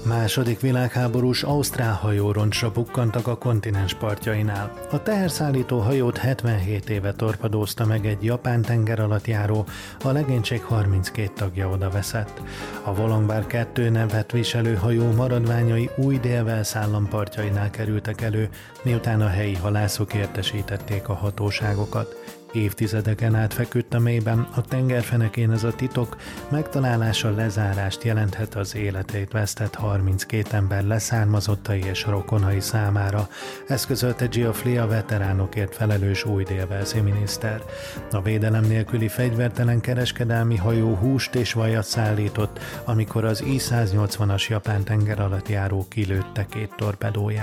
Második világháborús ausztrál hajóroncsra bukkantak a kontinens partjainál. A teherszállító hajót 77 éve torpedózta meg egy japán tengeralattjáró, a legénység 32 tagja odaveszett. A Wollongbar 2 nevet viselő hajó maradványai Új-Dél-Wales állampartjainál kerültek elő, miután a helyi halászok értesítették a hatóságokat. Évtizedeken át feküdt a mélyben, a tengerfenekén ez a titok megtalálása lezárást jelenthet az életét vesztett 32 ember leszármazottai és rokonai számára, ezt közölte Geoffrey, a veteránokért felelős Új-Dél-Walesi miniszter. A védelem nélküli fegyvertelen kereskedelmi hajó húst és vajat szállított, amikor az I-180-as japán tengeralattjáró kilőtte 2 torpedóját.